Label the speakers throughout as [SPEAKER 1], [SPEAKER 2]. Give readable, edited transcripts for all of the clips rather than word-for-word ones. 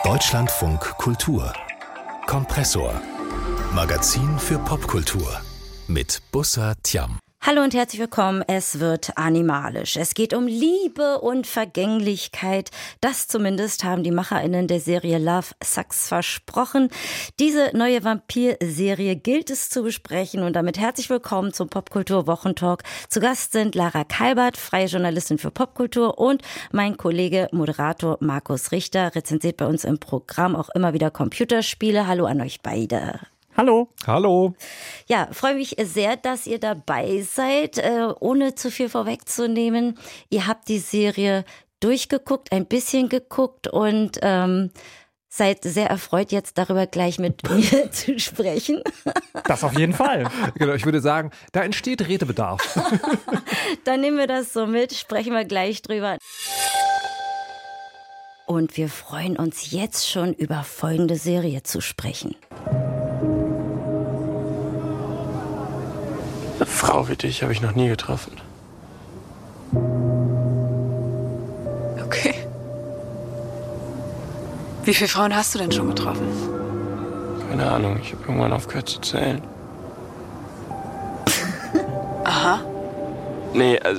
[SPEAKER 1] Deutschlandfunk Kultur. Kompressor. Magazin für Popkultur. Mit Bussa Tiam.
[SPEAKER 2] Hallo und herzlich willkommen. Es wird animalisch. Es geht um Liebe und Vergänglichkeit. Das zumindest haben die MacherInnen der Serie Love Sucks versprochen. Diese neue Vampir-Serie gilt es zu besprechen und damit herzlich willkommen zum Popkultur-Wochentalk. Zu Gast sind Lara Kalbert, freie Journalistin für Popkultur, und mein Kollege Moderator Markus Richter, rezensiert bei uns im Programm auch immer wieder Computerspiele. Hallo an euch beide.
[SPEAKER 3] Hallo. Hallo.
[SPEAKER 2] Ja, freue mich sehr, dass ihr dabei seid. Ohne zu viel vorwegzunehmen, ihr habt die Serie durchgeguckt, ein bisschen geguckt und seid sehr erfreut, jetzt darüber gleich mit mir zu sprechen.
[SPEAKER 3] Das auf jeden Fall. Genau, ich würde sagen, da entsteht Redebedarf.
[SPEAKER 2] Dann nehmen wir das so mit, sprechen wir gleich drüber. Und wir freuen uns jetzt schon, über folgende Serie zu sprechen.
[SPEAKER 4] Eine Frau wie dich habe ich noch nie getroffen.
[SPEAKER 5] Okay. Wie viele Frauen hast du denn schon getroffen?
[SPEAKER 4] Keine Ahnung, ich habe irgendwann aufgehört zu zählen.
[SPEAKER 5] Aha.
[SPEAKER 4] Nee, also...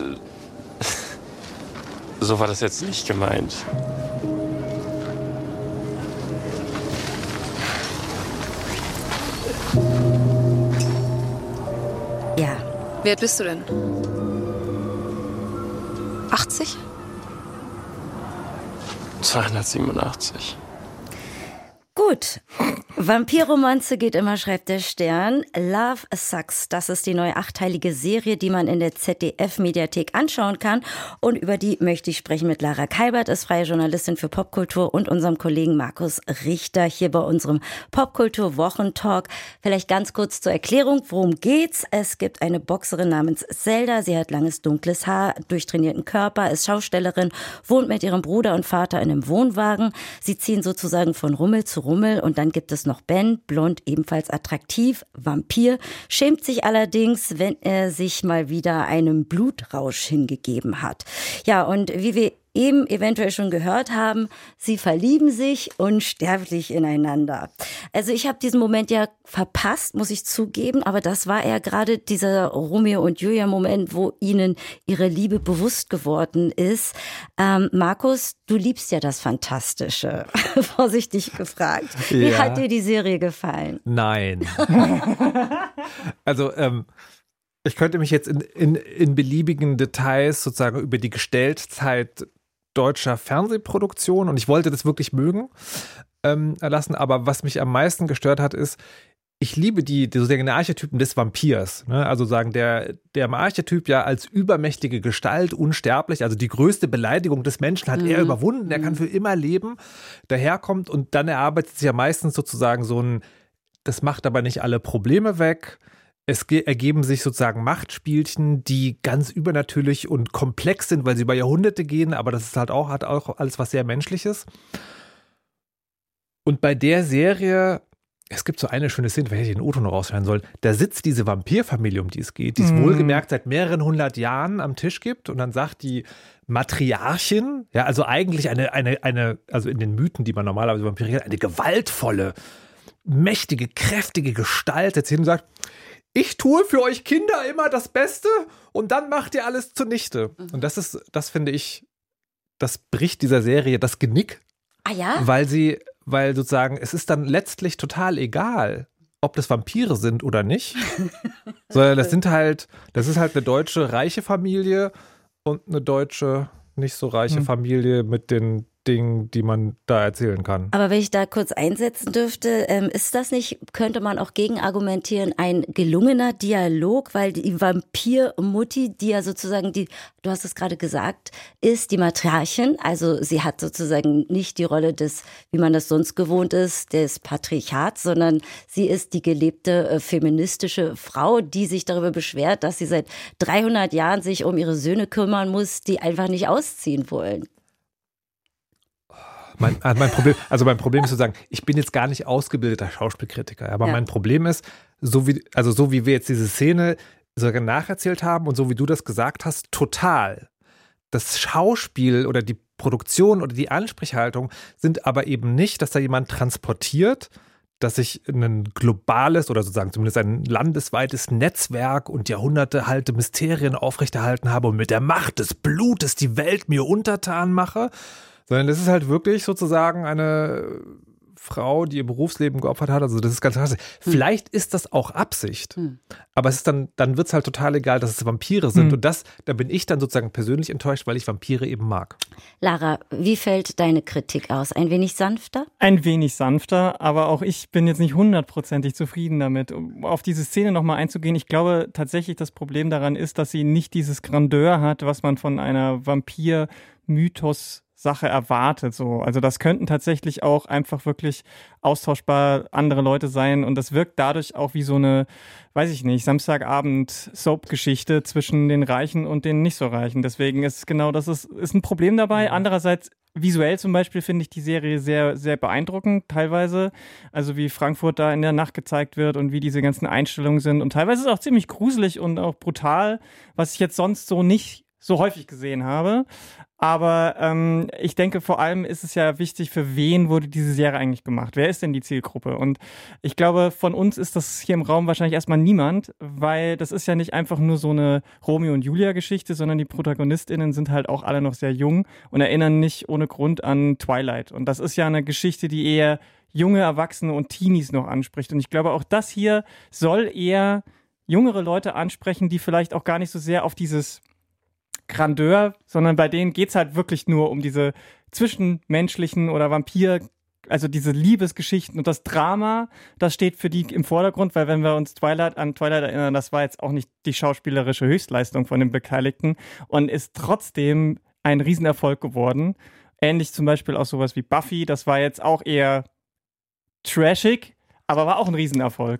[SPEAKER 4] so war das jetzt nicht gemeint.
[SPEAKER 2] Ja.
[SPEAKER 5] Wie alt bist du denn? 80?
[SPEAKER 4] 287.
[SPEAKER 2] Gut. Vampirromanze geht immer, schreibt der Stern. Love Sucks, das ist die neue 8-teilige Serie, die man in der ZDF-Mediathek anschauen kann. Und über die möchte ich sprechen mit Lara Kalbert, ist freie Journalistin für Popkultur, und unserem Kollegen Markus Richter hier bei unserem Popkultur-Wochentalk. Vielleicht ganz kurz zur Erklärung, worum geht's? Es gibt eine Boxerin namens Zelda. Sie hat langes dunkles Haar, durchtrainierten Körper, ist Schaustellerin, wohnt mit ihrem Bruder und Vater in einem Wohnwagen. Sie ziehen sozusagen von Rummel zu Rummel, und dann gibt es noch Ben, blond, ebenfalls attraktiv, Vampir, schämt sich allerdings, wenn er sich mal wieder einem Blutrausch hingegeben hat. Ja, und wie wir eben eventuell schon gehört haben, sie verlieben sich unsterblich ineinander. Also ich habe diesen Moment ja verpasst, muss ich zugeben, aber das war ja gerade dieser Romeo und Julia-Moment, wo ihnen ihre Liebe bewusst geworden ist. Markus, du liebst ja das Fantastische, vorsichtig gefragt. Wie hat dir die Serie gefallen?
[SPEAKER 3] Nein. Also, ich könnte mich jetzt in beliebigen Details sozusagen über die Gestelltzeit deutscher Fernsehproduktion, und ich wollte das wirklich mögen, erlassen, aber was mich am meisten gestört hat, ist, ich liebe sozusagen Archetypen des Vampirs, ne? Also sagen, der Archetyp ja als übermächtige Gestalt, unsterblich, also die größte Beleidigung des Menschen hat er überwunden, er kann für immer leben, daherkommt, und dann erarbeitet sich ja meistens sozusagen das macht aber nicht alle Probleme weg. Es ergeben sich sozusagen Machtspielchen, die ganz übernatürlich und komplex sind, weil sie über Jahrhunderte gehen, aber das ist halt hat auch alles was sehr Menschliches. Und bei der Serie, es gibt so eine schöne Szene, wenn ich den O-Ton noch raushören soll, da sitzt diese Vampirfamilie, um die es geht, die es wohlgemerkt seit mehreren 100 Jahren am Tisch gibt, und dann sagt die Matriarchin, ja, also eigentlich also in den Mythen, die man normalerweise Vampire kennt, eine gewaltvolle, mächtige, kräftige Gestalt, jetzt hin und sagt: Ich tue für euch Kinder immer das Beste und dann macht ihr alles zunichte. Und das finde ich, das bricht dieser Serie das Genick.
[SPEAKER 2] Ah ja?
[SPEAKER 3] Weil sozusagen, es ist dann letztlich total egal, ob das Vampire sind oder nicht. Sondern das ist halt eine deutsche reiche Familie und eine deutsche nicht so reiche Familie mit den Dingen, die man da erzählen kann.
[SPEAKER 2] Aber wenn ich da kurz einsetzen dürfte, ist das nicht, könnte man auch gegen argumentieren, ein gelungener Dialog, weil die Vampirmutti, die ja sozusagen du hast es gerade gesagt, ist die Matriarchin, also sie hat sozusagen nicht die Rolle des, wie man das sonst gewohnt ist, des Patriarchats, sondern sie ist die gelebte feministische Frau, die sich darüber beschwert, dass sie seit 300 Jahren sich um ihre Söhne kümmern muss, die einfach nicht ausziehen wollen.
[SPEAKER 3] Mein Problem ist sozusagen, ich bin jetzt gar nicht ausgebildeter Schauspielkritiker, aber mein Problem ist, so wie wir jetzt diese Szene sogar nacherzählt haben und so wie du das gesagt hast, total. Das Schauspiel oder die Produktion oder die Ansprechhaltung sind aber eben nicht, dass da jemand transportiert, dass ich ein globales oder sozusagen zumindest ein landesweites Netzwerk und jahrhundertealte Mysterien aufrechterhalten habe und mit der Macht des Blutes die Welt mir untertan mache, sondern das ist halt wirklich sozusagen eine Frau, die ihr Berufsleben geopfert hat. Also das ist ganz krass. Vielleicht ist das auch Absicht, aber es ist dann wird es halt total egal, dass es Vampire sind. Und da bin ich dann sozusagen persönlich enttäuscht, weil ich Vampire eben mag.
[SPEAKER 2] Lara, wie fällt deine Kritik aus? Ein wenig sanfter?
[SPEAKER 6] Ein wenig sanfter, aber auch ich bin jetzt nicht 100% zufrieden damit. Um auf diese Szene nochmal einzugehen, ich glaube tatsächlich, das Problem daran ist, dass sie nicht dieses Grandeur hat, was man von einer Vampir-Mythos Sache erwartet. So. Also das könnten tatsächlich auch einfach wirklich austauschbar andere Leute sein und das wirkt dadurch auch wie so eine, weiß ich nicht, Samstagabend-Soap-Geschichte zwischen den Reichen und den nicht so Reichen. Deswegen ist genau das ist ein Problem dabei. Andererseits visuell zum Beispiel finde ich die Serie sehr, sehr beeindruckend teilweise. Also wie Frankfurt da in der Nacht gezeigt wird und wie diese ganzen Einstellungen sind und teilweise ist es auch ziemlich gruselig und auch brutal, was ich jetzt sonst so nicht so häufig gesehen habe. Aber ich denke, vor allem ist es ja wichtig, für wen wurde diese Serie eigentlich gemacht? Wer ist denn die Zielgruppe? Und ich glaube, von uns ist das hier im Raum wahrscheinlich erstmal niemand, weil das ist ja nicht einfach nur so eine Romeo und Julia-Geschichte, sondern die ProtagonistInnen sind halt auch alle noch sehr jung und erinnern nicht ohne Grund an Twilight. Und das ist ja eine Geschichte, die eher junge Erwachsene und Teenies noch anspricht. Und ich glaube, auch das hier soll eher jüngere Leute ansprechen, die vielleicht auch gar nicht so sehr auf dieses Grandeur, sondern bei denen geht's halt wirklich nur um diese zwischenmenschlichen oder Vampir, also diese Liebesgeschichten und das Drama, das steht für die im Vordergrund, weil wenn wir uns an Twilight erinnern, das war jetzt auch nicht die schauspielerische Höchstleistung von den Beteiligten und ist trotzdem ein Riesenerfolg geworden. Ähnlich zum Beispiel auch sowas wie Buffy, das war jetzt auch eher trashig, aber war auch ein Riesenerfolg.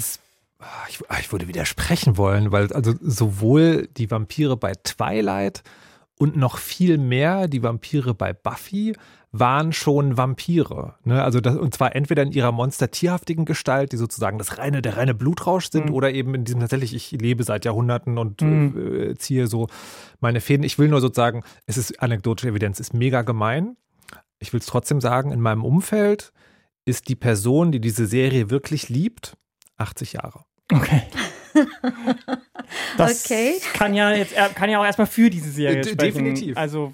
[SPEAKER 3] Ich würde widersprechen wollen, weil also sowohl die Vampire bei Twilight und noch viel mehr die Vampire bei Buffy waren schon Vampire. Ne? Also und zwar entweder in ihrer monstertierhaftigen Gestalt, die sozusagen der reine Blutrausch sind, oder eben in diesem tatsächlich, ich lebe seit Jahrhunderten und ziehe so meine Fäden. Ich will nur sozusagen, es ist anekdotische Evidenz, ist mega gemein. Ich will es trotzdem sagen, in meinem Umfeld ist die Person, die diese Serie wirklich liebt, 80 Jahre.
[SPEAKER 6] Okay. Das kann ja auch erstmal für diese Serie sprechen.
[SPEAKER 3] Definitiv.
[SPEAKER 6] Also,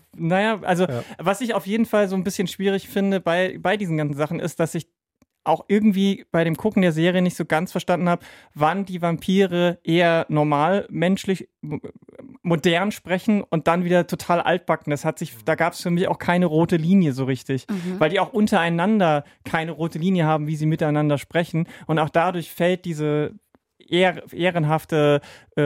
[SPEAKER 6] was ich auf jeden Fall so ein bisschen schwierig finde bei diesen ganzen Sachen ist, dass ich auch irgendwie bei dem Gucken der Serie nicht so ganz verstanden habe, wann die Vampire eher normal, menschlich, modern sprechen und dann wieder total altbacken. Da gab es für mich auch keine rote Linie so richtig, weil die auch untereinander keine rote Linie haben, wie sie miteinander sprechen und auch dadurch fällt diese ehrenhafte,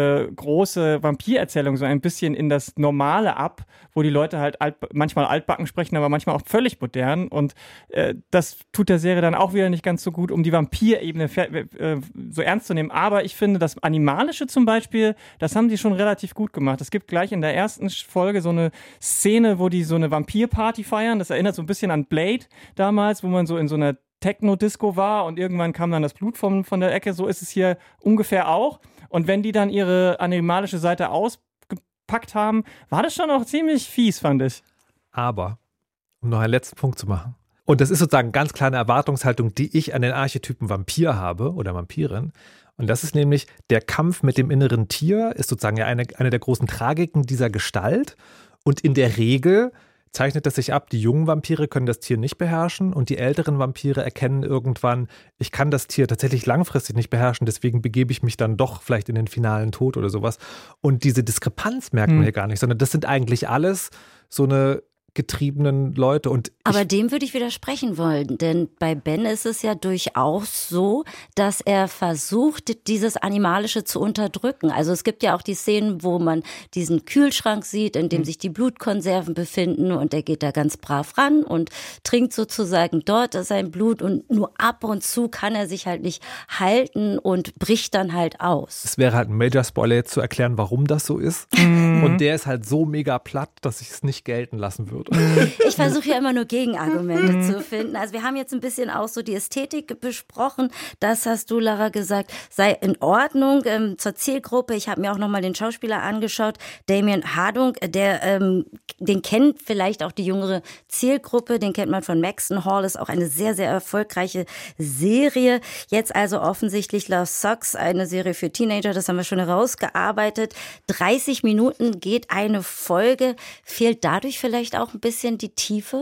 [SPEAKER 6] große Vampirerzählung so ein bisschen in das Normale ab, wo die Leute halt manchmal altbacken sprechen, aber manchmal auch völlig modern und das tut der Serie dann auch wieder nicht ganz so gut, um die Vampirebene so ernst zu nehmen. Aber ich finde, das Animalische zum Beispiel, das haben die schon relativ gut gemacht. Es gibt gleich in der ersten Folge so eine Szene, wo die so eine Vampirparty feiern. Das erinnert so ein bisschen an Blade damals, wo man so in so einer Techno-Disco war und irgendwann kam dann das Blut von der Ecke, so ist es hier ungefähr auch. Und wenn die dann ihre animalische Seite ausgepackt haben, war das schon auch ziemlich fies, fand ich.
[SPEAKER 3] Aber, um noch einen letzten Punkt zu machen, und das ist sozusagen ganz klar eine Erwartungshaltung, die ich an den Archetypen Vampir habe oder Vampirin, und das ist nämlich, der Kampf mit dem inneren Tier ist sozusagen ja eine der großen Tragiken dieser Gestalt und in der Regel zeichnet das sich ab, die jungen Vampire können das Tier nicht beherrschen und die älteren Vampire erkennen irgendwann, ich kann das Tier tatsächlich langfristig nicht beherrschen, deswegen begebe ich mich dann doch vielleicht in den finalen Tod oder sowas. Und diese Diskrepanz merkt man hier gar nicht, sondern das sind eigentlich alles so eine getriebenen Leute.
[SPEAKER 2] Aber dem würde ich widersprechen wollen, denn bei Ben ist es ja durchaus so, dass er versucht, dieses Animalische zu unterdrücken. Also es gibt ja auch die Szenen, wo man diesen Kühlschrank sieht, in dem sich die Blutkonserven befinden und er geht da ganz brav ran und trinkt sozusagen dort sein Blut und nur ab und zu kann er sich halt nicht halten und bricht dann halt aus.
[SPEAKER 3] Es wäre halt ein Major-Spoiler jetzt zu erklären, warum das so ist. Und der ist halt so mega platt, dass ich es nicht gelten lassen würde. wird.
[SPEAKER 2] Ich versuche ja immer nur Gegenargumente zu finden. Also wir haben jetzt ein bisschen auch so die Ästhetik besprochen. Das hast du, Lara, gesagt, sei in Ordnung zur Zielgruppe. Ich habe mir auch nochmal den Schauspieler angeschaut, Damien Hardung, den kennt vielleicht auch die jüngere Zielgruppe, den kennt man von Maxton Hall, ist auch eine sehr, sehr erfolgreiche Serie. Jetzt also offensichtlich Love Sucks, eine Serie für Teenager, das haben wir schon herausgearbeitet. 30 Minuten geht eine Folge. Fehlt dadurch vielleicht auch ein bisschen die Tiefe?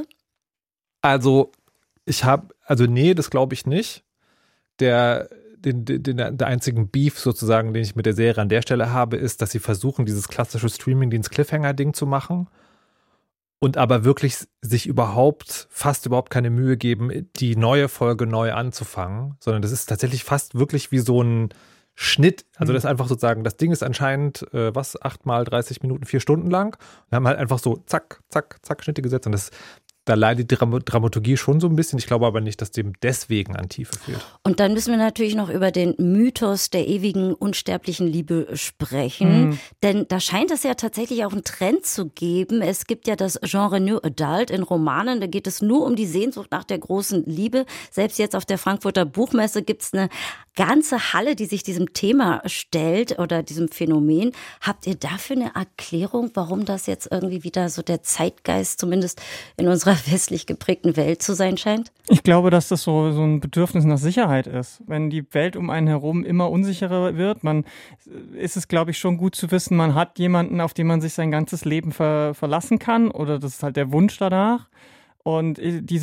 [SPEAKER 3] Nee, das glaube ich nicht. Der einzigen Beef sozusagen, den ich mit der Serie an der Stelle habe, ist, dass sie versuchen, dieses klassische Streaming-Dienst-Cliffhanger-Ding zu machen und aber wirklich sich fast überhaupt keine Mühe geben, die neue Folge neu anzufangen, sondern das ist tatsächlich fast wirklich wie so ein Schnitt. Also das ist einfach sozusagen, das Ding ist anscheinend, 8 mal 30 Minuten, 4 Stunden lang und haben halt einfach so zack, zack, zack Schnitte gesetzt und da leidet die Dramaturgie schon so ein bisschen. Ich glaube aber nicht, dass dem deswegen an Tiefe fehlt.
[SPEAKER 2] Und dann müssen wir natürlich noch über den Mythos der ewigen, unsterblichen Liebe sprechen. Denn da scheint es ja tatsächlich auch einen Trend zu geben. Es gibt ja das Genre New Adult in Romanen. Da geht es nur um die Sehnsucht nach der großen Liebe. Selbst jetzt auf der Frankfurter Buchmesse gibt es eine ganze Halle, die sich diesem Thema stellt oder diesem Phänomen. Habt ihr dafür eine Erklärung, warum das jetzt irgendwie wieder so der Zeitgeist zumindest in unserer westlich geprägten Welt zu sein scheint?
[SPEAKER 6] Ich glaube, dass das so ein Bedürfnis nach Sicherheit ist. Wenn die Welt um einen herum immer unsicherer wird, ist es, glaube ich, schon gut zu wissen, man hat jemanden, auf den man sich sein ganzes Leben verlassen kann, oder das ist halt der Wunsch danach. Und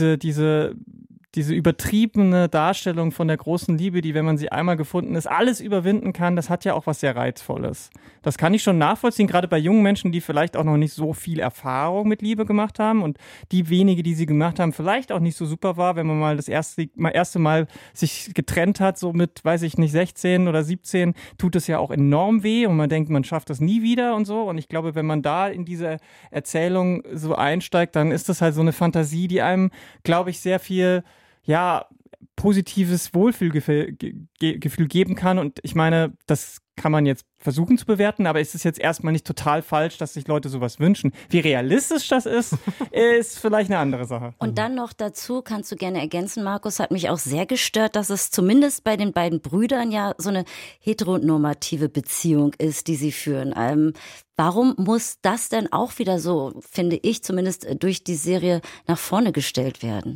[SPEAKER 6] diese übertriebene Darstellung von der großen Liebe, die, wenn man sie einmal gefunden ist, alles überwinden kann, das hat ja auch was sehr Reizvolles. Das kann ich schon nachvollziehen, gerade bei jungen Menschen, die vielleicht auch noch nicht so viel Erfahrung mit Liebe gemacht haben und die wenige, die sie gemacht haben, vielleicht auch nicht so super war, wenn man mal das erste Mal sich getrennt hat, so mit, weiß ich nicht, 16 oder 17, tut es ja auch enorm weh und man denkt, man schafft das nie wieder und so. Und ich glaube, wenn man da in diese Erzählung so einsteigt, dann ist das halt so eine Fantasie, die einem, glaube ich, sehr viel positives Wohlfühlgefühl geben kann. Und ich meine, das kann man jetzt versuchen zu bewerten, aber es ist jetzt erstmal nicht total falsch, dass sich Leute sowas wünschen. Wie realistisch das ist vielleicht eine andere Sache.
[SPEAKER 2] Und dann noch dazu, kannst du gerne ergänzen, Markus, hat mich auch sehr gestört, dass es zumindest bei den beiden Brüdern ja so eine heteronormative Beziehung ist, die sie führen. Warum muss das denn auch wieder so, finde ich, zumindest durch die Serie nach vorne gestellt werden?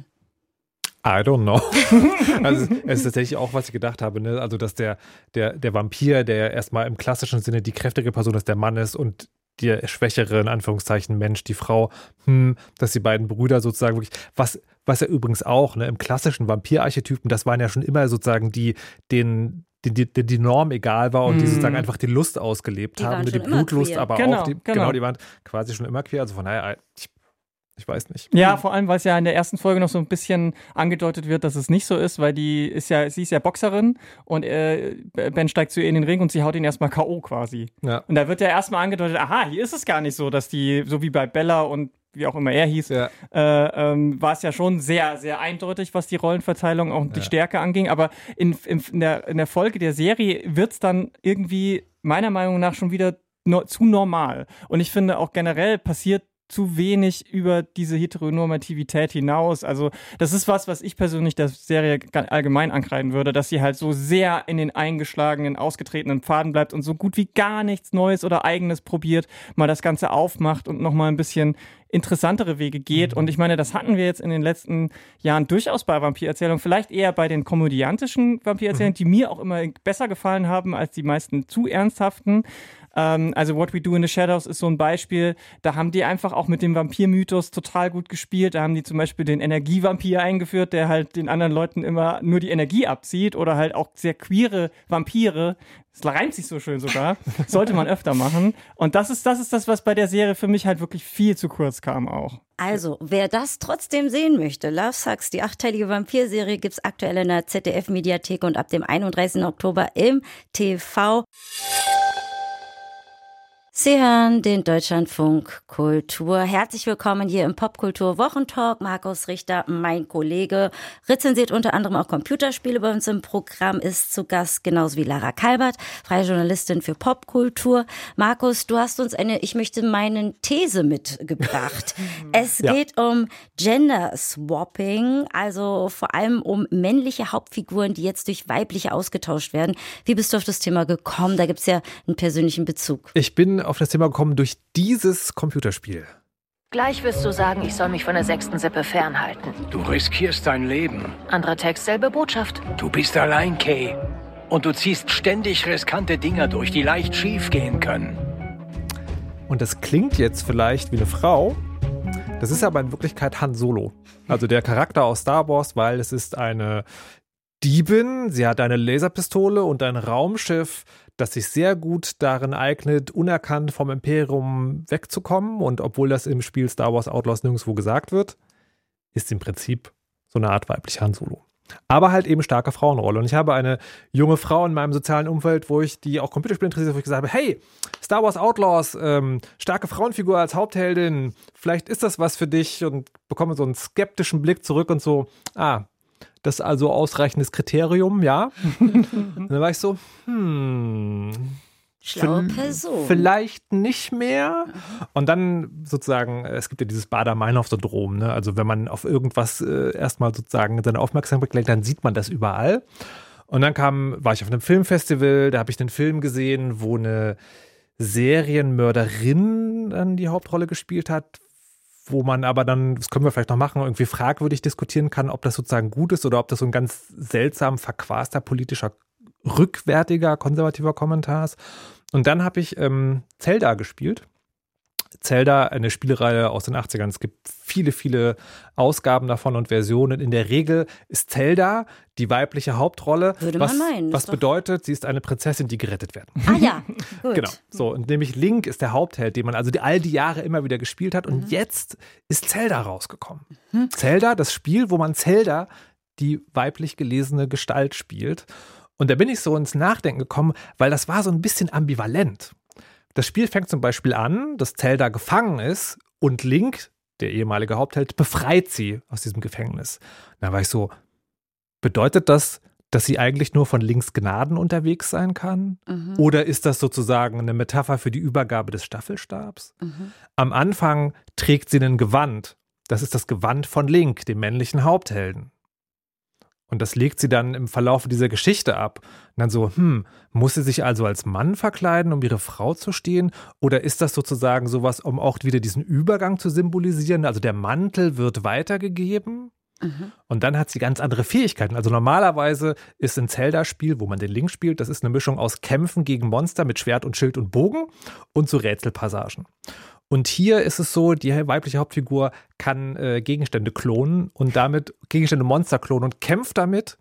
[SPEAKER 3] I don't know. Also es ist tatsächlich auch, was ich gedacht habe, ne? Also dass der Vampir, der erstmal im klassischen Sinne die kräftige Person ist, der Mann ist und der schwächere, in Anführungszeichen, Mensch, die Frau, dass die beiden Brüder sozusagen wirklich, was ja übrigens auch, ne, im klassischen Vampirarchetypen, das waren ja schon immer sozusagen denen die Norm egal war und die sozusagen einfach die Lust ausgelebt haben, die Blutlust, aber
[SPEAKER 6] genau,
[SPEAKER 3] auch die waren quasi schon immer queer, also von daher, ich weiß nicht.
[SPEAKER 6] Ja, vor allem, weil es ja in der ersten Folge noch so ein bisschen angedeutet wird, dass es nicht so ist, weil sie ist ja Boxerin und Ben steigt zu ihr in den Ring und sie haut ihn erstmal K.O. quasi. Ja. Und da wird ja erstmal angedeutet, aha, hier ist es gar nicht so, dass die, so wie bei Bella und wie auch immer er hieß, war es ja schon sehr, sehr eindeutig, was die Rollenverteilung und die Stärke anging. Aber in der Folge der Serie wird es dann irgendwie meiner Meinung nach schon wieder zu normal. Und ich finde auch generell passiert zu wenig über diese Heteronormativität hinaus. Also das ist was ich persönlich der Serie allgemein ankreiden würde, dass sie halt so sehr in den eingeschlagenen, ausgetretenen Pfaden bleibt und so gut wie gar nichts Neues oder Eigenes probiert, mal das Ganze aufmacht und nochmal ein bisschen interessantere Wege geht. Und ich meine, das hatten wir jetzt in den letzten Jahren durchaus bei Vampirerzählungen, vielleicht eher bei den komödiantischen Vampirerzählungen, die mir auch immer besser gefallen haben als die meisten zu ernsthaften. Also What We Do in the Shadows ist so ein Beispiel, da haben die einfach auch mit dem Vampirmythos total gut gespielt. Da haben die zum Beispiel den Energievampir eingeführt, der halt den anderen Leuten immer nur die Energie abzieht, oder halt auch sehr queere Vampire. Das reimt sich so schön sogar. Sollte man öfter machen. Und das ist das, was bei der Serie für mich halt wirklich viel zu kurz kam auch.
[SPEAKER 2] Also, wer das trotzdem sehen möchte, Love Sucks, die 8-teilige Vampirserie, gibt's aktuell in der ZDF-Mediathek und ab dem 31. Oktober im TV. Sie hören den Deutschlandfunk Kultur. Herzlich willkommen hier im Popkultur Wochentalk. Markus Richter, mein Kollege, rezensiert unter anderem auch Computerspiele bei uns im Programm, ist zu Gast, genauso wie Lara Kalbert, freie Journalistin für Popkultur. Markus, du hast uns eine, ich möchte meinen These mitgebracht. Es geht um Gender Swapping, also vor allem um männliche Hauptfiguren, die jetzt durch weibliche ausgetauscht werden. Wie bist du auf das Thema gekommen? Da gibt es ja einen persönlichen Bezug.
[SPEAKER 3] Ich bin auf das Thema gekommen durch dieses Computerspiel.
[SPEAKER 7] Gleich wirst du sagen, ich soll mich von der 6. Sippe fernhalten.
[SPEAKER 8] Du riskierst dein Leben.
[SPEAKER 7] Anderer Text, selbe Botschaft.
[SPEAKER 8] Du bist allein, Kay. Und du ziehst ständig riskante Dinger durch, die leicht schief gehen können.
[SPEAKER 3] Und das klingt jetzt vielleicht wie eine Frau, das ist aber in Wirklichkeit Han Solo. Also der Charakter aus Star Wars, weil es ist eine Diebin, sie hat eine Laserpistole und ein Raumschiff, das sich sehr gut darin eignet, unerkannt vom Imperium wegzukommen. Und obwohl das im Spiel Star Wars Outlaws nirgendwo gesagt wird, ist im Prinzip so eine Art weiblicher Han Solo. Aber halt eben starke Frauenrolle. Und ich habe eine junge Frau in meinem sozialen Umfeld, die auch Computerspiele interessiert, wo ich gesagt habe, hey, Star Wars Outlaws, starke Frauenfigur als Hauptheldin, vielleicht ist das was für dich, und bekomme so einen skeptischen Blick zurück und so, das ist also ausreichendes Kriterium, ja. Und dann war ich so,
[SPEAKER 2] Schlaue Person.
[SPEAKER 3] Vielleicht nicht mehr. Und dann sozusagen, es gibt ja dieses Baader-Meinhof-Syndrom, ne? Also wenn man auf irgendwas erstmal sozusagen seine Aufmerksamkeit lenkt, dann sieht man das überall. Und dann war ich auf einem Filmfestival, da habe ich einen Film gesehen, wo eine Serienmörderin dann die Hauptrolle gespielt hat, wo man aber dann, das können wir vielleicht noch machen, irgendwie fragwürdig diskutieren kann, ob das sozusagen gut ist oder ob das so ein ganz seltsam verquaster politischer, rückwärtiger, konservativer Kommentar ist. Und dann habe ich Zelda gespielt. Zelda, eine Spielereihe aus den 80ern. Es gibt viele, viele Ausgaben davon und Versionen. In der Regel ist Zelda die weibliche Hauptrolle.
[SPEAKER 2] Würde man meinen.
[SPEAKER 3] Was bedeutet, sie ist eine Prinzessin, die gerettet wird.
[SPEAKER 2] Ah ja, gut.
[SPEAKER 3] Genau. So, und nämlich Link ist der Hauptheld, den man also all die Jahre immer wieder gespielt hat. Und jetzt ist Zelda rausgekommen. Zelda, das Spiel, wo man Zelda, die weiblich gelesene Gestalt, spielt. Und da bin ich so ins Nachdenken gekommen, weil das war so ein bisschen ambivalent. Das Spiel fängt zum Beispiel an, dass Zelda gefangen ist und Link, der ehemalige Hauptheld, befreit sie aus diesem Gefängnis. Da war ich so, bedeutet das, dass sie eigentlich nur von Links Gnaden unterwegs sein kann? Oder ist das sozusagen eine Metapher für die Übergabe des Staffelstabs? Am Anfang trägt sie ein Gewand. Das ist das Gewand von Link, dem männlichen Haupthelden. Und das legt sie dann im Verlauf dieser Geschichte ab. Und dann so, muss sie sich also als Mann verkleiden, um ihre Frau zu stehen? Oder ist das sozusagen sowas, um auch wieder diesen Übergang zu symbolisieren? Also der Mantel wird weitergegeben und dann hat sie ganz andere Fähigkeiten. Also normalerweise ist ein Zelda-Spiel, wo man den Link spielt, das ist eine Mischung aus Kämpfen gegen Monster mit Schwert und Schild und Bogen und so Rätselpassagen. Und hier ist es so, die weibliche Hauptfigur kann Gegenstände klonen und damit Gegenstände Monster klonen und kämpft damit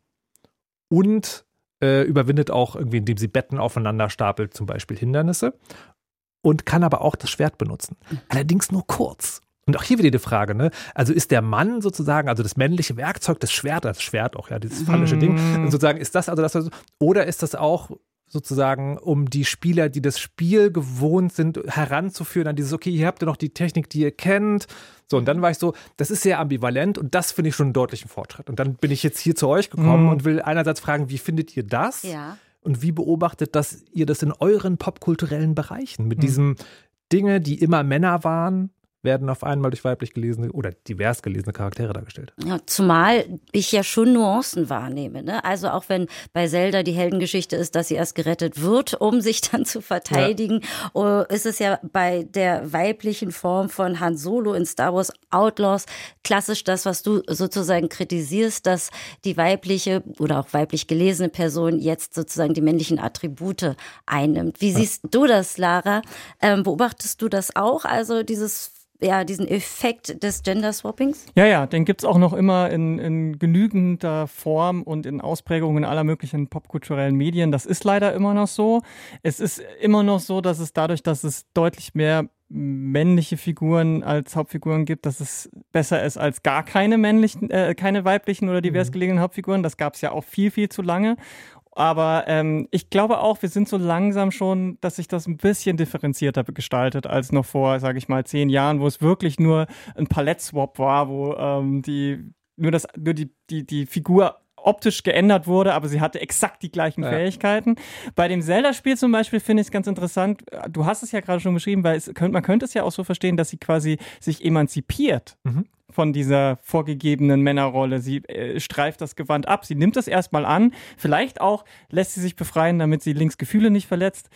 [SPEAKER 3] und überwindet auch irgendwie, indem sie Betten aufeinander stapelt, zum Beispiel Hindernisse, und kann aber auch das Schwert benutzen. Allerdings nur kurz. Und auch hier wieder die Frage, ne? Also ist der Mann sozusagen, also das männliche Werkzeug, das Schwert auch, ja, dieses phallische Ding, sozusagen, ist das also das, oder ist das auch sozusagen, um die Spieler, die das Spiel gewohnt sind, heranzuführen an dieses, okay, hier habt ihr noch die Technik, die ihr kennt. So, und dann war ich so, das ist sehr ambivalent und das finde ich schon einen deutlichen Fortschritt. Und dann bin ich jetzt hier zu euch gekommen und will einerseits fragen, wie findet ihr das?
[SPEAKER 2] Ja.
[SPEAKER 3] Und wie beobachtet ihr das in euren popkulturellen Bereichen? Mit diesem Dinge, die immer Männer waren, werden auf einmal durch weiblich gelesene oder divers gelesene Charaktere dargestellt.
[SPEAKER 2] Ja, zumal ich ja schon Nuancen wahrnehme. Ne? Also auch wenn bei Zelda die Heldengeschichte ist, dass sie erst gerettet wird, um sich dann zu verteidigen, ist es ja bei der weiblichen Form von Han Solo in Star Wars Outlaws klassisch das, was du sozusagen kritisierst, dass die weibliche oder auch weiblich gelesene Person jetzt sozusagen die männlichen Attribute einnimmt. Wie siehst du das, Lara? Beobachtest du das auch? Also diesen Effekt des Gender-Swappings?
[SPEAKER 6] Ja, den gibt's auch noch immer in genügender Form und in Ausprägungen aller möglichen popkulturellen Medien. Das ist leider immer noch so. Es ist immer noch so, dass es dadurch, dass es deutlich mehr männliche Figuren als Hauptfiguren gibt, dass es besser ist als gar keine weiblichen oder divers gelegenen Hauptfiguren. Das gab's ja auch viel, viel zu lange. Aber ich glaube auch, wir sind so langsam schon, dass sich das ein bisschen differenzierter gestaltet als noch vor, sage ich mal, 10 Jahren, wo es wirklich nur ein Palette-Swap war, wo die Figur optisch geändert wurde, aber sie hatte exakt die gleichen Fähigkeiten. Bei dem Zelda-Spiel zum Beispiel finde ich es ganz interessant, du hast es ja gerade schon beschrieben, weil man könnte es ja auch so verstehen, dass sie quasi sich emanzipiert von dieser vorgegebenen Männerrolle. Sie streift das Gewand ab, sie nimmt das erstmal an, vielleicht auch lässt sie sich befreien, damit sie Links Gefühle nicht verletzt.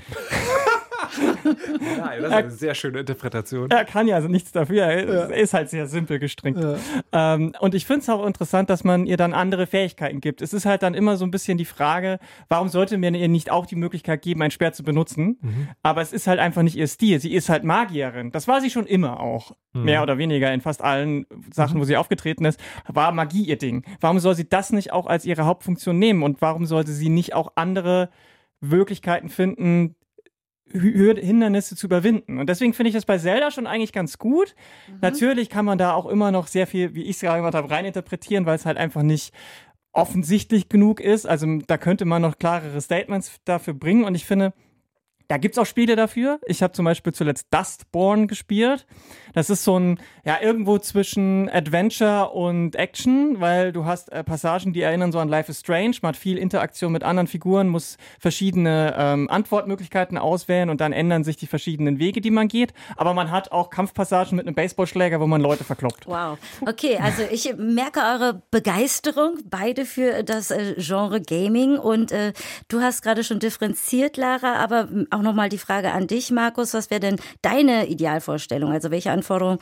[SPEAKER 3] Ja, das ist eine sehr schöne Interpretation.
[SPEAKER 6] Er kann ja also nichts dafür, er ist halt sehr simpel gestrickt. Ja. Und ich finde es auch interessant, dass man ihr dann andere Fähigkeiten gibt. Es ist halt dann immer so ein bisschen die Frage, warum sollte man ihr nicht auch die Möglichkeit geben, ein Schwert zu benutzen? Aber es ist halt einfach nicht ihr Stil. Sie ist halt Magierin. Das war sie schon immer auch. Mehr oder weniger in fast allen Sachen, wo sie aufgetreten ist, war Magie ihr Ding. Warum soll sie das nicht auch als ihre Hauptfunktion nehmen? Und warum sollte sie nicht auch andere Möglichkeiten finden, Hindernisse zu überwinden? Und deswegen finde ich das bei Zelda schon eigentlich ganz gut. Natürlich kann man da auch immer noch sehr viel, wie ich es gerade gemacht habe, reininterpretieren, weil es halt einfach nicht offensichtlich genug ist. Also da könnte man noch klarere Statements dafür bringen. Und ich finde, da gibt es auch Spiele dafür. Ich habe zum Beispiel zuletzt Dustborn gespielt. Das ist so ein, irgendwo zwischen Adventure und Action, weil du hast Passagen, die erinnern so an Life is Strange. Man hat viel Interaktion mit anderen Figuren, muss verschiedene Antwortmöglichkeiten auswählen und dann ändern sich die verschiedenen Wege, die man geht. Aber man hat auch Kampfpassagen mit einem Baseballschläger, wo man Leute verkloppt.
[SPEAKER 2] Wow. Okay, also ich merke eure Begeisterung, beide für das Genre Gaming. Und du hast gerade schon differenziert, Lara, aber auch nochmal die Frage an dich, Markus. Was wäre denn deine Idealvorstellung? Also welche Anforderungen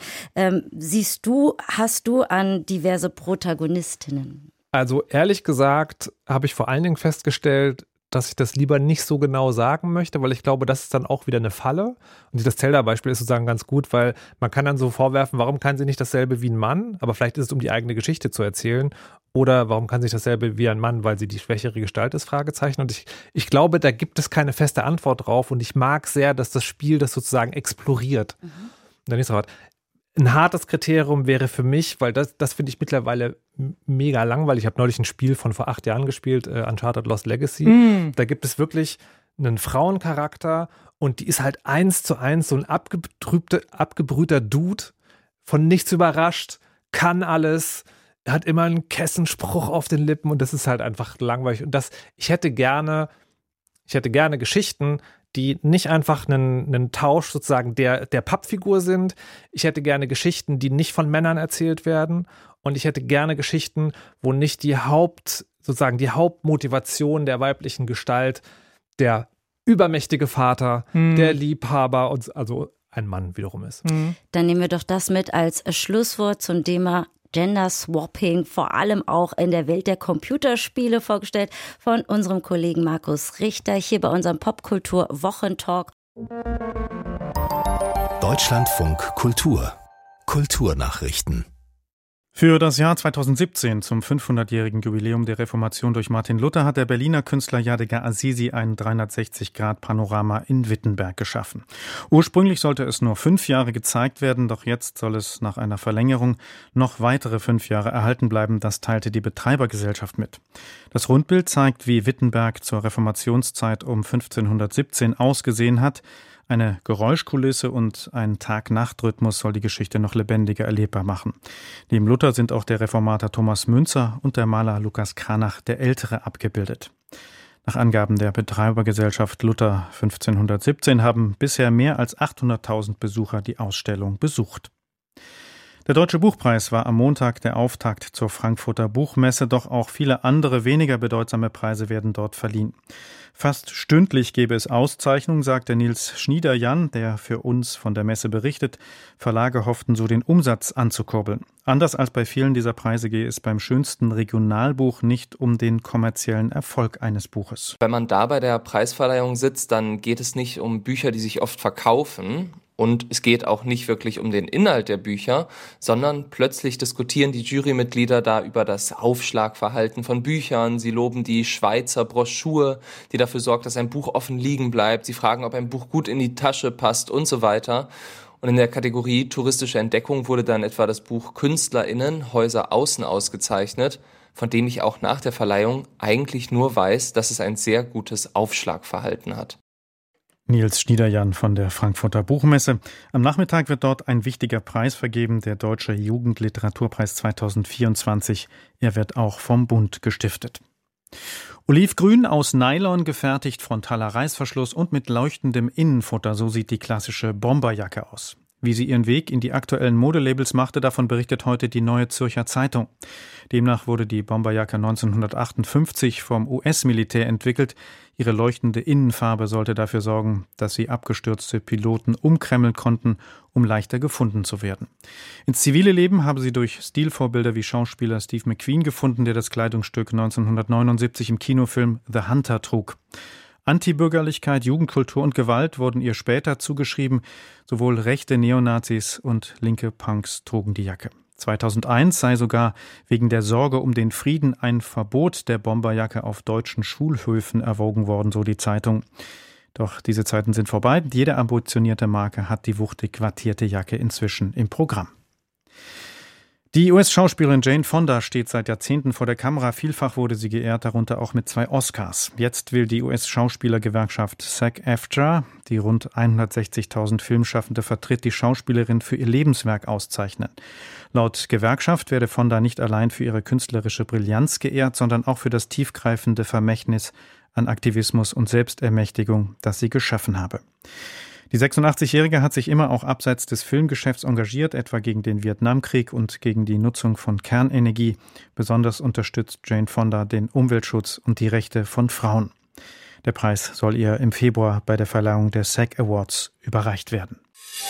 [SPEAKER 2] hast du an diverse Protagonistinnen?
[SPEAKER 3] Also ehrlich gesagt habe ich vor allen Dingen festgestellt, dass ich das lieber nicht so genau sagen möchte, weil ich glaube, das ist dann auch wieder eine Falle. Und das Zelda-Beispiel ist sozusagen ganz gut, weil man kann dann so vorwerfen, warum kann sie nicht dasselbe wie ein Mann? Aber vielleicht ist es, um die eigene Geschichte zu erzählen. Oder warum kann sie dasselbe wie ein Mann, weil sie die schwächere Gestalt ist? Fragezeichen. Und ich glaube, da gibt es keine feste Antwort drauf. Und ich mag sehr, dass das Spiel das sozusagen exploriert. Und dann ist es ein hartes Kriterium wäre für mich, weil das finde ich mittlerweile mega langweilig. Ich habe neulich ein Spiel von vor 8 Jahren gespielt, Uncharted Lost Legacy. Da gibt es wirklich einen Frauencharakter und die ist halt 1:1 so ein abgebrühter Dude, von nichts überrascht, kann alles, hat immer einen Kessenspruch auf den Lippen und das ist halt einfach langweilig. Und ich hätte gerne Geschichten, die nicht einfach einen Tausch sozusagen der Pappfigur sind. Ich hätte gerne Geschichten, die nicht von Männern erzählt werden. Und ich hätte gerne Geschichten, wo nicht die Hauptmotivation der weiblichen Gestalt der übermächtige Vater, der Liebhaber, also ein Mann wiederum ist.
[SPEAKER 2] Dann nehmen wir doch das mit als Schlusswort zum Thema Gender Swapping, vor allem auch in der Welt der Computerspiele, vorgestellt von unserem Kollegen Markus Richter hier bei unserem Popkultur-Wochentalk.
[SPEAKER 1] Deutschlandfunk Kultur. Kulturnachrichten.
[SPEAKER 9] Für das Jahr 2017 zum 500-jährigen Jubiläum der Reformation durch Martin Luther hat der Berliner Künstler Yadigar Azizi ein 360-Grad-Panorama in Wittenberg geschaffen. Ursprünglich sollte es nur 5 Jahre gezeigt werden, doch jetzt soll es nach einer Verlängerung noch weitere 5 Jahre erhalten bleiben, das teilte die Betreibergesellschaft mit. Das Rundbild zeigt, wie Wittenberg zur Reformationszeit um 1517 ausgesehen hat. Eine Geräuschkulisse und ein Tag-Nacht-Rhythmus soll die Geschichte noch lebendiger erlebbar machen. Neben Luther sind auch der Reformator Thomas Münzer und der Maler Lukas Cranach der Ältere abgebildet. Nach Angaben der Betreibergesellschaft Luther 1517 haben bisher mehr als 800.000 Besucher die Ausstellung besucht. Der Deutsche Buchpreis war am Montag der Auftakt zur Frankfurter Buchmesse, doch auch viele andere weniger bedeutsame Preise werden dort verliehen. Fast stündlich gäbe es Auszeichnungen, sagte Nils Schniederjan, der für uns von der Messe berichtet. Verlage hofften so, den Umsatz anzukurbeln. Anders als bei vielen dieser Preise gehe es beim schönsten Regionalbuch nicht um den kommerziellen Erfolg eines Buches.
[SPEAKER 10] Wenn man da bei der Preisverleihung sitzt, dann geht es nicht um Bücher, die sich oft verkaufen. Und es geht auch nicht wirklich um den Inhalt der Bücher, sondern plötzlich diskutieren die Jurymitglieder da über das Aufschlagverhalten von Büchern. Sie loben die Schweizer Broschur, die dafür sorgt, dass ein Buch offen liegen bleibt. Sie fragen, ob ein Buch gut in die Tasche passt und so weiter. Und in der Kategorie touristische Entdeckung wurde dann etwa das Buch KünstlerInnen, Häuser außen ausgezeichnet. von dem ich auch nach der Verleihung eigentlich nur weiß, dass es ein sehr gutes Aufschlagverhalten hat.
[SPEAKER 9] Nils Schniederjan von der Frankfurter Buchmesse. Am Nachmittag wird dort ein wichtiger Preis vergeben, der Deutsche Jugendliteraturpreis 2024. Er wird auch vom Bund gestiftet. Olivgrün, aus Nylon gefertigt, frontaler Reißverschluss und mit leuchtendem Innenfutter, so sieht die klassische Bomberjacke aus. Wie sie ihren Weg in die aktuellen Modelabels machte, davon berichtet heute die Neue Zürcher Zeitung. Demnach wurde die Bomberjacke 1958 vom US-Militär entwickelt. Ihre leuchtende Innenfarbe sollte dafür sorgen, dass sie abgestürzte Piloten umkremmeln konnten, um leichter gefunden zu werden. Ins zivile Leben habe sie durch Stilvorbilder wie Schauspieler Steve McQueen gefunden, der das Kleidungsstück 1979 im Kinofilm The Hunter trug. Antibürgerlichkeit, Jugendkultur und Gewalt wurden ihr später zugeschrieben. Sowohl rechte Neonazis und linke Punks trugen die Jacke. 2001 sei sogar wegen der Sorge um den Frieden ein Verbot der Bomberjacke auf deutschen Schulhöfen erwogen worden, so die Zeitung. Doch diese Zeiten sind vorbei. Jede ambitionierte Marke hat die wuchtig wattierte Jacke inzwischen im Programm. Die US-Schauspielerin Jane Fonda steht seit Jahrzehnten vor der Kamera. Vielfach wurde sie geehrt, darunter auch mit 2 Oscars. Jetzt will die US-Schauspielergewerkschaft SAG-AFTRA, die rund 160.000 Filmschaffende vertritt, die Schauspielerin für ihr Lebenswerk auszeichnen. Laut Gewerkschaft werde Fonda nicht allein für ihre künstlerische Brillanz geehrt, sondern auch für das tiefgreifende Vermächtnis an Aktivismus und Selbstermächtigung, das sie geschaffen habe. Die 86-Jährige hat sich immer auch abseits des Filmgeschäfts engagiert, etwa gegen den Vietnamkrieg und gegen die Nutzung von Kernenergie. Besonders unterstützt Jane Fonda den Umweltschutz und die Rechte von Frauen. Der Preis soll ihr im Februar bei der Verleihung der SAG Awards überreicht werden.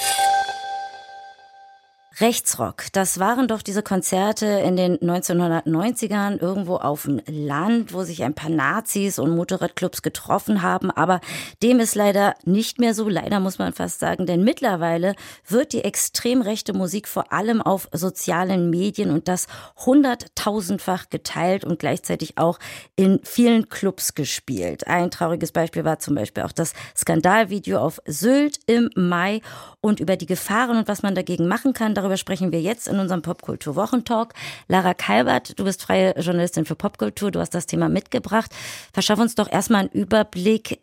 [SPEAKER 2] Rechtsrock, das waren doch diese Konzerte in den 1990ern irgendwo auf dem Land, wo sich ein paar Nazis und Motorradclubs getroffen haben, aber dem ist leider nicht mehr so, leider muss man fast sagen, denn mittlerweile wird die extrem rechte Musik vor allem auf sozialen Medien und das 100.000-fach geteilt und gleichzeitig auch in vielen Clubs gespielt. Ein trauriges Beispiel war zum Beispiel auch das Skandalvideo auf Sylt im Mai und über die Gefahren und was man dagegen machen kann, darüber sprechen wir jetzt in unserem Popkultur-Wochentalk. Lara Kalbert, du bist freie Journalistin für Popkultur, du hast das Thema mitgebracht. Verschaff uns doch erstmal einen Überblick.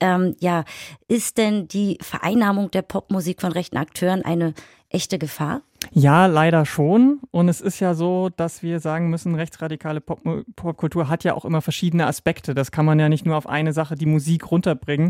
[SPEAKER 2] Ist denn die Vereinnahmung der Popmusik von rechten Akteuren eine echte Gefahr?
[SPEAKER 6] Ja, leider schon. Und es ist ja so, dass wir sagen müssen, rechtsradikale Popkultur hat ja auch immer verschiedene Aspekte. Das kann man ja nicht nur auf eine Sache, die Musik, runterbringen,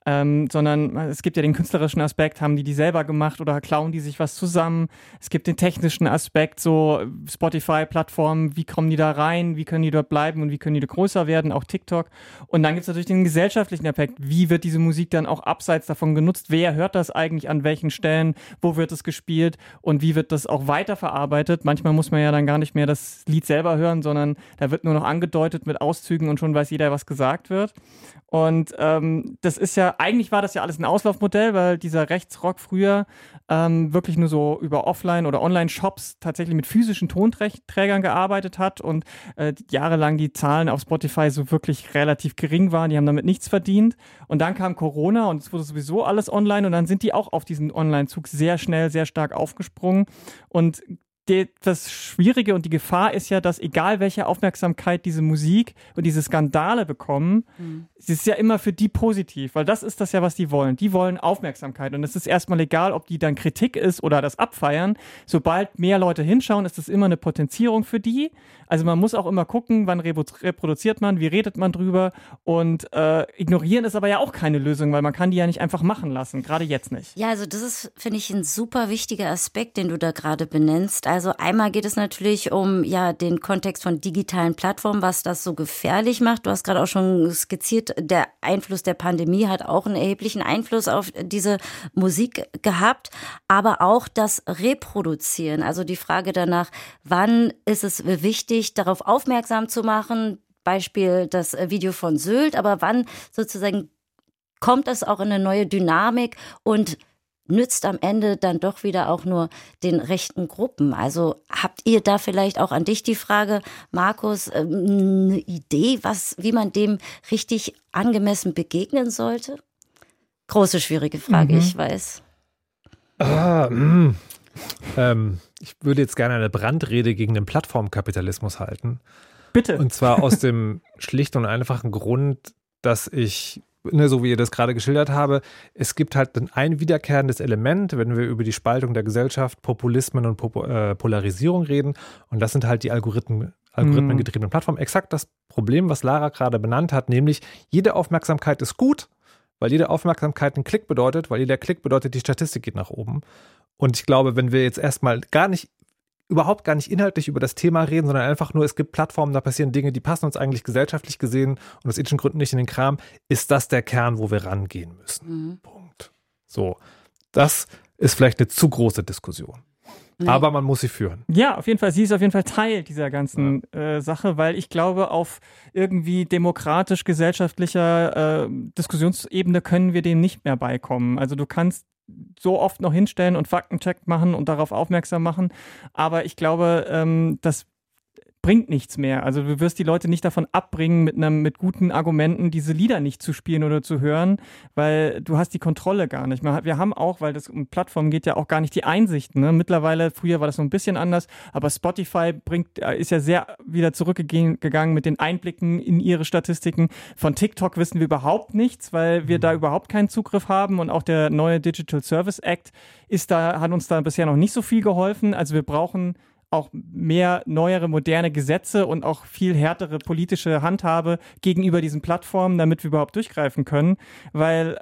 [SPEAKER 6] sondern es gibt ja den künstlerischen Aspekt, haben die selber gemacht oder klauen die sich was zusammen. Es gibt den technischen Aspekt, so Spotify-Plattformen, wie kommen die da rein, wie können die dort bleiben und wie können die da größer werden, auch TikTok. Und dann gibt es natürlich den gesellschaftlichen Aspekt, wie wird diese Musik dann auch abseits davon genutzt, wer hört das eigentlich, an welchen Stellen, wo wird es gespielt und wie wird das auch weiterverarbeitet. Manchmal muss man ja dann gar nicht mehr das Lied selber hören, sondern da wird nur noch angedeutet mit Auszügen und schon weiß jeder, was gesagt wird. Und das ist ja, eigentlich war das ja alles ein Auslaufmodell, weil dieser Rechtsrock früher wirklich nur so über Offline- oder Online-Shops tatsächlich mit physischen Tonträgern gearbeitet hat und jahrelang die Zahlen auf Spotify so wirklich relativ gering waren. Die haben damit nichts verdient. Und dann kam Corona und es wurde sowieso alles online und dann sind die auch auf diesen Online-Zug sehr schnell, sehr stark aufgesprungen. Und das Schwierige und die Gefahr ist ja, dass egal welche Aufmerksamkeit diese Musik und diese Skandale bekommen, es ist ja immer für die positiv, weil das ist das ja, was die wollen. Die wollen Aufmerksamkeit und es ist erstmal egal, ob die dann Kritik ist oder das abfeiern. Sobald mehr Leute hinschauen, ist das immer eine Potenzierung für die. Also man muss auch immer gucken, wann reproduziert man, wie redet man drüber und ignorieren ist aber ja auch keine Lösung, weil man kann die ja nicht einfach machen lassen, gerade jetzt nicht.
[SPEAKER 2] Ja, also das ist, finde ich, ein super wichtiger Aspekt, den du da gerade benennst. Also einmal geht es natürlich um den Kontext von digitalen Plattformen, was das so gefährlich macht. Du hast gerade auch schon skizziert, der Einfluss der Pandemie hat auch einen erheblichen Einfluss auf diese Musik gehabt, aber auch das Reproduzieren. Also die Frage danach, wann ist es wichtig, darauf aufmerksam zu machen, Beispiel das Video von Sylt, aber wann sozusagen kommt das auch in eine neue Dynamik und nützt am Ende dann doch wieder auch nur den rechten Gruppen. Also habt ihr da vielleicht auch an dich die Frage, Markus, eine Idee, wie man dem richtig angemessen begegnen sollte? Große, schwierige Frage, ich weiß.
[SPEAKER 3] Ich würde jetzt gerne eine Brandrede gegen den Plattformkapitalismus halten.
[SPEAKER 6] Bitte.
[SPEAKER 3] Und zwar aus dem schlicht und einfachen Grund, dass ich, so wie ihr das gerade geschildert habe, es gibt halt ein wiederkehrendes Element, wenn wir über die Spaltung der Gesellschaft, Populismen und Polarisierung reden. Und das sind halt die algorithmengetriebenen Plattformen. Exakt das Problem, was Lara gerade benannt hat, nämlich jede Aufmerksamkeit ist gut, weil jede Aufmerksamkeit einen Klick bedeutet, weil jeder Klick bedeutet, die Statistik geht nach oben. Und ich glaube, wenn wir jetzt erstmal überhaupt gar nicht inhaltlich über das Thema reden, sondern einfach nur, es gibt Plattformen, da passieren Dinge, die passen uns eigentlich gesellschaftlich gesehen und aus ethischen Gründen nicht in den Kram, ist das der Kern, wo wir rangehen müssen. Punkt. So, das ist vielleicht eine zu große Diskussion. Aber man muss sie führen.
[SPEAKER 6] Ja, auf jeden Fall. Sie ist auf jeden Fall Teil dieser ganzen Sache, weil ich glaube, auf irgendwie demokratisch-gesellschaftlicher Diskussionsebene können wir dem nicht mehr beikommen. Also du kannst so oft noch hinstellen und Faktencheck machen und darauf aufmerksam machen, aber ich glaube, das bringt nichts mehr. Also du wirst die Leute nicht davon abbringen, mit guten Argumenten diese Lieder nicht zu spielen oder zu hören, weil du hast die Kontrolle gar nicht. Wir haben auch, weil das um Plattformen geht, ja auch gar nicht die Einsichten. Ne? Mittlerweile, früher war das so ein bisschen anders, aber Spotify ist ja sehr wieder zurückgegangen mit den Einblicken in ihre Statistiken. Von TikTok wissen wir überhaupt nichts, weil wir da überhaupt keinen Zugriff haben und auch der neue Digital Service Act hat uns da bisher noch nicht so viel geholfen. Also wir brauchen auch mehr neuere, moderne Gesetze und auch viel härtere politische Handhabe gegenüber diesen Plattformen, damit wir überhaupt durchgreifen können, weil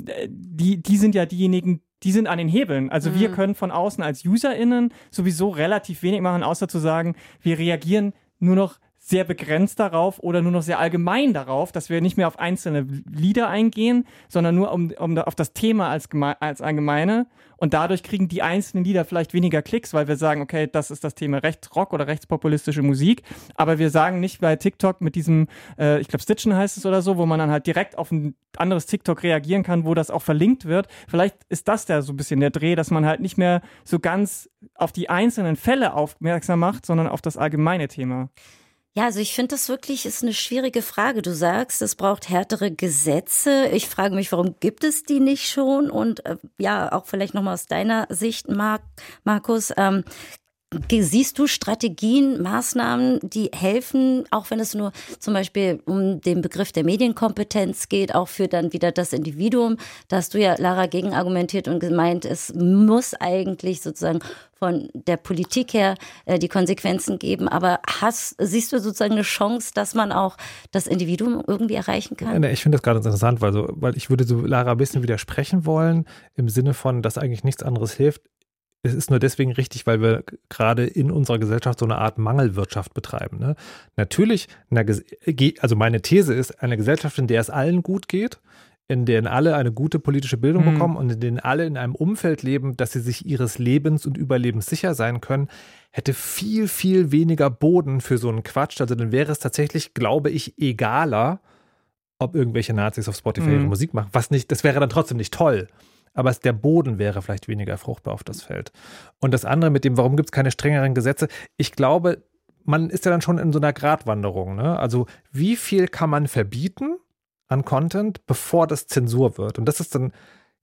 [SPEAKER 6] die sind ja diejenigen, die sind an den Hebeln. Also wir können von außen als UserInnen sowieso relativ wenig machen, außer zu sagen, wir reagieren nur noch sehr begrenzt darauf oder nur noch sehr allgemein darauf, dass wir nicht mehr auf einzelne Lieder eingehen, sondern nur auf das Thema als allgemeine. Und dadurch kriegen die einzelnen Lieder vielleicht weniger Klicks, weil wir sagen, okay, das ist das Thema Rechtsrock oder rechtspopulistische Musik. Aber wir sagen nicht bei TikTok mit diesem, ich glaube Stitchen heißt es oder so, wo man dann halt direkt auf ein anderes TikTok reagieren kann, wo das auch verlinkt wird. Vielleicht ist das da so ein bisschen der Dreh, dass man halt nicht mehr so ganz auf die einzelnen Fälle aufmerksam macht, sondern auf das allgemeine Thema.
[SPEAKER 2] Ja, also ich finde das wirklich ist eine schwierige Frage. Du sagst, es braucht härtere Gesetze. Ich frage mich, warum gibt es die nicht schon? Und ja, auch vielleicht nochmal aus deiner Sicht, Markus, siehst du Strategien, Maßnahmen, die helfen, auch wenn es nur zum Beispiel um den Begriff der Medienkompetenz geht, auch für dann wieder das Individuum? Da hast du ja, Lara, gegenargumentiert und gemeint, es muss eigentlich sozusagen von der Politik her die Konsequenzen geben. Aber siehst du sozusagen eine Chance, dass man auch das Individuum irgendwie erreichen kann?
[SPEAKER 3] Ich finde das gerade interessant, weil ich würde so Lara ein bisschen widersprechen wollen, im Sinne von, dass eigentlich nichts anderes hilft. Es ist nur deswegen richtig, weil wir gerade in unserer Gesellschaft so eine Art Mangelwirtschaft betreiben. Ne? Natürlich, also meine These ist, eine Gesellschaft, in der es allen gut geht, in denen alle eine gute politische Bildung bekommen und in denen alle in einem Umfeld leben, dass sie sich ihres Lebens und Überlebens sicher sein können, hätte viel, viel weniger Boden für so einen Quatsch. Also dann wäre es tatsächlich, glaube ich, egaler, ob irgendwelche Nazis auf Spotify ihre Musik machen. Das wäre dann trotzdem nicht toll. Aber der Boden wäre vielleicht weniger fruchtbar auf das Feld. Und das andere mit dem, warum gibt es keine strengeren Gesetze? Ich glaube, man ist ja dann schon in so einer Gratwanderung. Ne? Also wie viel kann man verbieten an Content, bevor das Zensur wird? Und das ist dann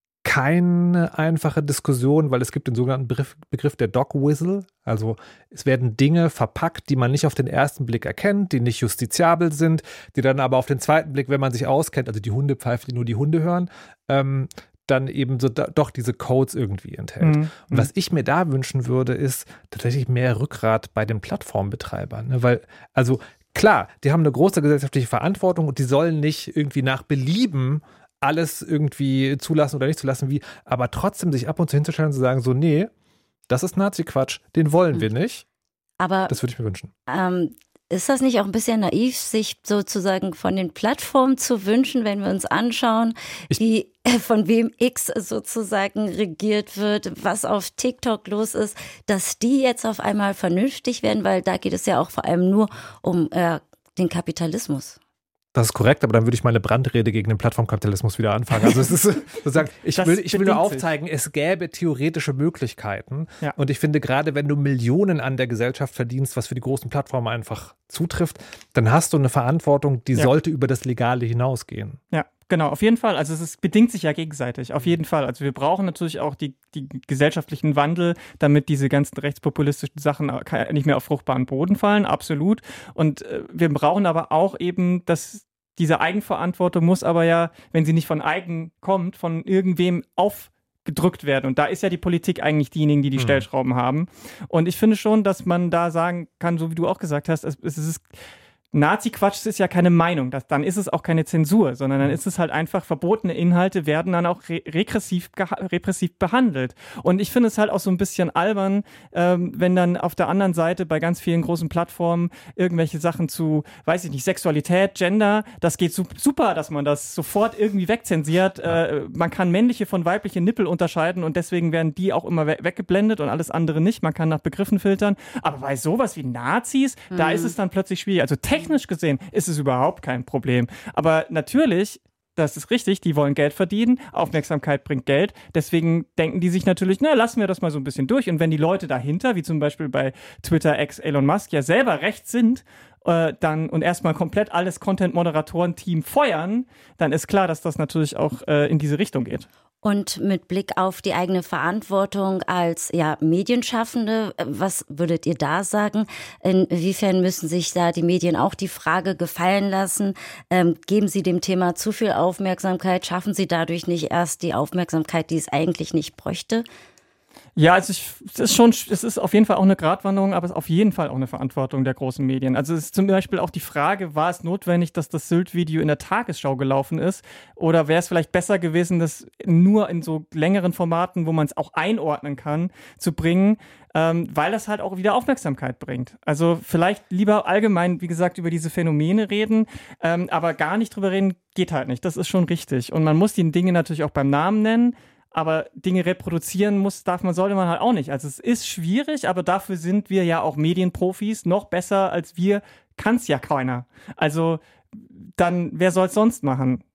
[SPEAKER 3] keine einfache Diskussion, weil es gibt den sogenannten Begriff der Dog Whistle. Also es werden Dinge verpackt, die man nicht auf den ersten Blick erkennt, die nicht justiziabel sind, die dann aber auf den zweiten Blick, wenn man sich auskennt, also die Hundepfeife, die nur die Hunde hören, dann eben so doch diese Codes irgendwie enthält. Und was ich mir da wünschen würde, ist tatsächlich mehr Rückgrat bei den Plattformbetreibern. Ne? Weil, also klar, die haben eine große gesellschaftliche Verantwortung und die sollen nicht irgendwie nach Belieben alles irgendwie zulassen oder nicht zulassen, aber trotzdem sich ab und zu hinzustellen und zu sagen, so, nee, das ist Nazi-Quatsch, den wollen wir nicht.
[SPEAKER 2] Aber
[SPEAKER 3] das würde ich mir wünschen.
[SPEAKER 2] Ist das nicht auch ein bisschen naiv, sich sozusagen von den Plattformen zu wünschen, wenn wir uns anschauen, von wem X sozusagen regiert wird, was auf TikTok los ist, dass die jetzt auf einmal vernünftig werden, weil da geht es ja auch vor allem nur um den Kapitalismus. Das ist korrekt, aber dann würde ich meine Brandrede gegen den Plattformkapitalismus wieder anfangen. Also es ist sozusagen, ich will nur aufzeigen, es gäbe theoretische Möglichkeiten. Ja. Und ich finde, gerade wenn du Millionen an der Gesellschaft verdienst, was für die großen Plattformen einfach zutrifft, dann hast du eine Verantwortung, die sollte über das Legale hinausgehen. Ja,
[SPEAKER 6] Genau, auf jeden Fall. Also es bedingt sich ja gegenseitig, auf jeden Fall. Also wir brauchen natürlich auch die gesellschaftlichen Wandel, damit diese ganzen rechtspopulistischen Sachen nicht mehr auf fruchtbaren Boden fallen, absolut. Und wir brauchen aber auch eben, dass diese Eigenverantwortung muss aber ja, wenn sie nicht von eigen kommt, von irgendwem aufgedrückt werden. Und da ist ja die Politik eigentlich diejenigen, die Stellschrauben haben. Und ich finde schon, dass man da sagen kann, so wie du auch gesagt hast, es ist Nazi-Quatsch ist ja keine Meinung, dann ist es auch keine Zensur, sondern dann ist es halt einfach, verbotene Inhalte werden dann auch repressiv behandelt. Und ich finde es halt auch so ein bisschen albern, wenn dann auf der anderen Seite bei ganz vielen großen Plattformen irgendwelche Sachen zu, weiß ich nicht, Sexualität, Gender, das geht super, dass man das sofort irgendwie wegzensiert. Man kann männliche von weiblichen Nippel unterscheiden und deswegen werden die auch immer weggeblendet und alles andere nicht. Man kann nach Begriffen filtern. Aber bei sowas wie Nazis, da ist es dann plötzlich schwierig. Also technisch gesehen ist es überhaupt kein Problem. Aber natürlich, das ist richtig, die wollen Geld verdienen, Aufmerksamkeit bringt Geld, deswegen denken die sich natürlich, lassen wir das mal so ein bisschen durch. Und wenn die Leute dahinter, wie zum Beispiel bei Twitter ex Elon Musk, ja selber rechts sind, dann und erstmal komplett alles Content-Moderatoren-Team feuern, dann ist klar, dass das natürlich auch in diese Richtung geht.
[SPEAKER 2] Und mit Blick auf die eigene Verantwortung als Medienschaffende, was würdet ihr da sagen? Inwiefern müssen sich da die Medien auch die Frage gefallen lassen? Geben sie dem Thema zu viel Aufmerksamkeit? Schaffen sie dadurch nicht erst die Aufmerksamkeit, die es eigentlich nicht bräuchte?
[SPEAKER 6] Ja, also es ist auf jeden Fall auch eine Gratwanderung, aber es ist auf jeden Fall auch eine Verantwortung der großen Medien. Also es ist zum Beispiel auch die Frage, war es notwendig, dass das Sylt-Video in der Tagesschau gelaufen ist? Oder wäre es vielleicht besser gewesen, das nur in so längeren Formaten, wo man es auch einordnen kann, zu bringen, weil das halt auch wieder Aufmerksamkeit bringt. Also vielleicht lieber allgemein, wie gesagt, über diese Phänomene reden, aber gar nicht drüber reden, geht halt nicht. Das ist schon richtig. Und man muss die Dinge natürlich auch beim Namen nennen. Aber Dinge reproduzieren sollte man halt auch nicht. Also es ist schwierig, aber dafür sind wir ja auch Medienprofis. Noch besser als wir kann es ja keiner. Also dann, wer soll es sonst machen?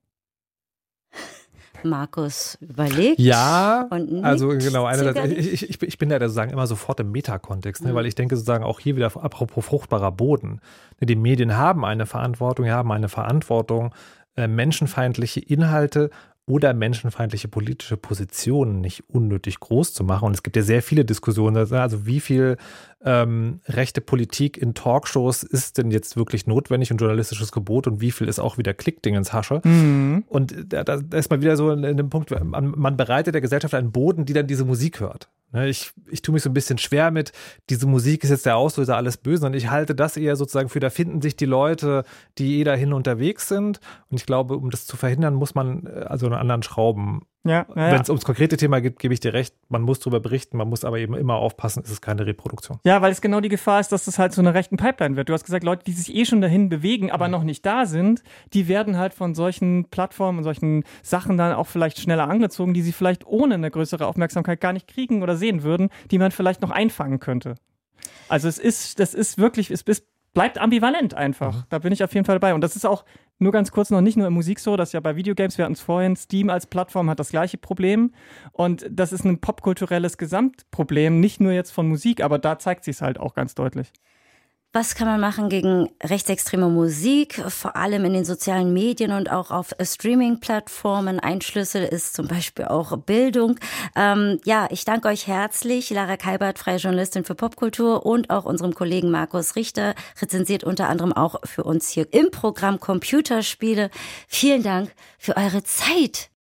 [SPEAKER 2] Markus überlegt.
[SPEAKER 3] Ja,
[SPEAKER 2] und
[SPEAKER 3] also genau. Ich bin ja sozusagen immer sofort im Metakontext, weil ich denke sozusagen auch hier wieder apropos fruchtbarer Boden. Die Medien haben eine Verantwortung, menschenfeindliche Inhalte oder menschenfeindliche politische Positionen nicht unnötig groß zu machen. Und es gibt ja sehr viele Diskussionen, also wie viel rechte Politik in Talkshows ist denn jetzt wirklich notwendig und journalistisches Gebot und wie viel ist auch wieder Klickdingensasche. Und da ist man wieder so in dem Punkt, man bereitet der Gesellschaft einen Boden, die dann diese Musik hört. Ich tue mich so ein bisschen schwer mit, diese Musik ist jetzt der Auslöser alles Bösen und ich halte das eher sozusagen für, da finden sich die Leute, die dahin unterwegs sind und ich glaube, um das zu verhindern, muss man also an anderen Schrauben. Wenn es ums konkrete Thema geht, gebe ich dir recht, man muss darüber berichten, man muss aber eben immer aufpassen, es ist keine Reproduktion.
[SPEAKER 6] Ja, weil es genau die Gefahr ist, dass das halt so eine rechten Pipeline wird. Du hast gesagt, Leute, die sich schon dahin bewegen, aber noch nicht da sind, die werden halt von solchen Plattformen und solchen Sachen dann auch vielleicht schneller angezogen, die sie vielleicht ohne eine größere Aufmerksamkeit gar nicht kriegen oder sehen würden, die man vielleicht noch einfangen könnte. Also es bleibt ambivalent einfach. Da bin ich auf jeden Fall dabei. Und das ist auch nur ganz kurz noch nicht nur in Musik so, das ist ja bei Videogames, wir hatten es vorhin, Steam als Plattform hat das gleiche Problem. Und das ist ein popkulturelles Gesamtproblem, nicht nur jetzt von Musik, aber da zeigt sich es halt auch ganz deutlich.
[SPEAKER 2] Was kann man machen gegen rechtsextreme Musik, vor allem in den sozialen Medien und auch auf Streaming-Plattformen? Ein Schlüssel ist zum Beispiel auch Bildung. Ich danke euch herzlich. Lara Kalbert, freie Journalistin für Popkultur und auch unserem Kollegen Markus Richter, rezensiert unter anderem auch für uns hier im Programm Computerspiele. Vielen Dank für eure Zeit.